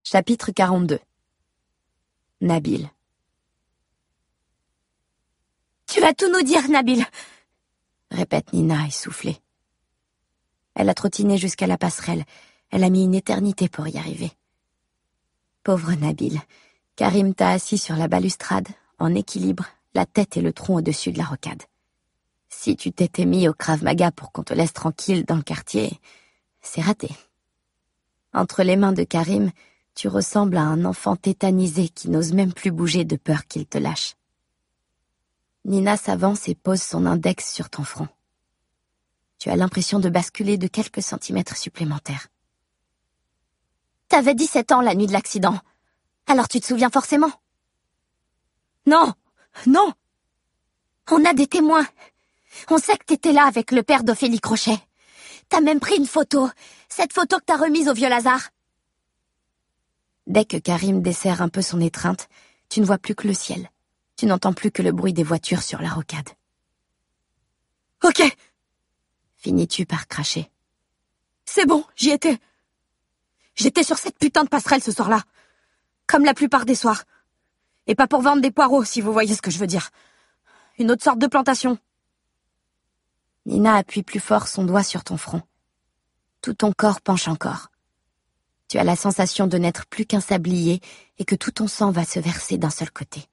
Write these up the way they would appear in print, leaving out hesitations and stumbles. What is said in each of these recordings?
Chapitre 42. Nabil. « Tu vas tout nous dire, Nabil !» répète Nina, essoufflée. Elle a trottiné jusqu'à la passerelle. Elle a mis une éternité pour y arriver. Pauvre Nabil, Karim t'a assis sur la balustrade, en équilibre, la tête et le tronc au-dessus de la rocade. Si tu t'étais mis au Krav Maga pour qu'on te laisse tranquille dans le quartier, c'est raté. Entre les mains de Karim, tu ressembles à un enfant tétanisé qui n'ose même plus bouger de peur qu'il te lâche. Nina s'avance et pose son index sur ton front. Tu as l'impression de basculer de quelques centimètres supplémentaires. T'avais 17 ans la nuit de l'accident. Alors tu te souviens forcément. Non! Non! On a des témoins. On sait que t'étais là avec le père d'Ophélie Crochet. T'as même pris une photo. Cette photo que t'as remise au vieux Lazare. Dès que Karim desserre un peu son étreinte, tu ne vois plus que le ciel. Tu n'entends plus que le bruit des voitures sur la rocade. Ok, Finis-tu par cracher. c'est bon, j'y étais. J'étais sur cette putain de passerelle ce soir-là. Comme la plupart des soirs. Et pas pour vendre des poireaux, si vous voyez ce que je veux dire. Une autre sorte de plantation. Nina appuie plus fort son doigt sur ton front. Tout ton corps penche encore. Tu as la sensation de n'être plus qu'un sablier et que tout ton sang va se verser d'un seul côté.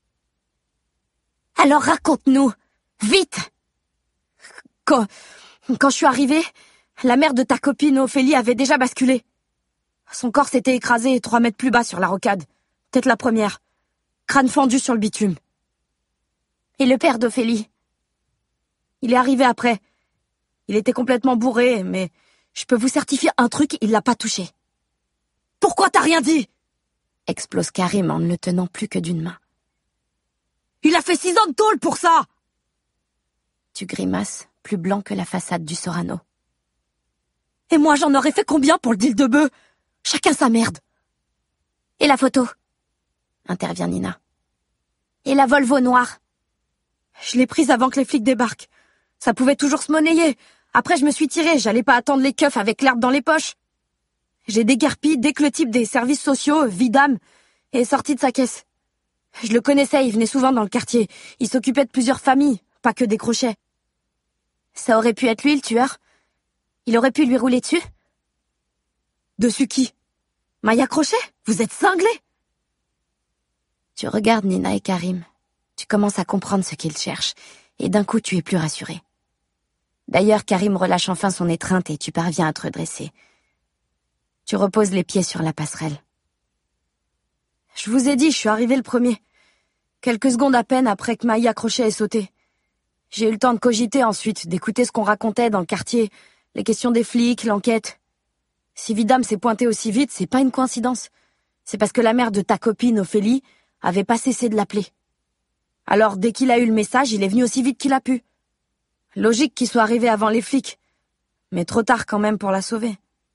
Alors raconte-nous. Vite! Quand je suis arrivée, la mère de ta copine Ophélie avait déjà basculé. Son corps s'était écrasé 3 mètres plus bas sur la rocade. Peut-être la première. Crâne fendu sur le bitume. Et le père d'Ophélie? Il est arrivé après. Il était complètement bourré, mais je peux vous certifier un truc, il l'a pas touché. Pourquoi t'as rien dit? Explose Karim en ne le tenant plus que d'une main. Il a fait 6 ans de tôle pour ça! Tu grimaces, plus blanc que la façade du Sorano. Et moi, j'en aurais fait combien pour le deal de bœuf? Chacun sa merde. Et la photo? Intervient Nina. Et la Volvo noire? Je l'ai prise avant que les flics débarquent. Ça pouvait toujours se monnayer. Après, je me suis tirée, j'allais pas attendre les keufs avec l'herbe dans les poches. J'ai déguerpi dès que le type des services sociaux, Vidam, est sorti de sa caisse. Je le connaissais, il venait souvent dans le quartier. Il s'occupait de plusieurs familles, pas que des Crochets. Ça aurait pu être lui, le tueur? Il aurait pu lui rouler dessus? Dessus qui? Maya Crochet? Vous êtes cinglés? Tu regardes Nina et Karim. Tu commences à comprendre ce qu'ils cherchent, et d'un coup tu es plus rassuré. D'ailleurs, Karim relâche enfin son étreinte et tu parviens à te redresser. Tu reposes les pieds sur la passerelle. Je vous ai dit, je suis arrivé le premier. Quelques secondes à peine après que Maya Crochet ait sauté. J'ai eu le temps de cogiter ensuite, d'écouter ce qu'on racontait dans le quartier, les questions des flics, l'enquête. Si Vidam s'est pointé aussi vite, c'est pas une coïncidence. C'est parce que la mère de ta copine, Ophélie, avait pas cessé de l'appeler. Alors, dès qu'il a eu le message, il est venu aussi vite qu'il a pu. Logique qu'il soit arrivé avant les flics. Mais trop tard quand même pour la sauver.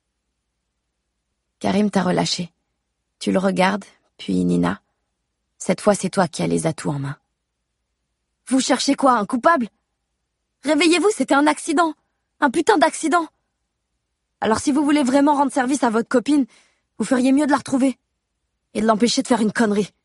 Karim t'a relâché. Tu le regardes, puis Nina. Cette fois, c'est toi qui as les atouts en main. Vous cherchez quoi, un coupable? Réveillez-vous, c'était un accident. Un putain d'accident. Alors si vous voulez vraiment rendre service à votre copine, vous feriez mieux de la retrouver. Et de l'empêcher de faire une connerie.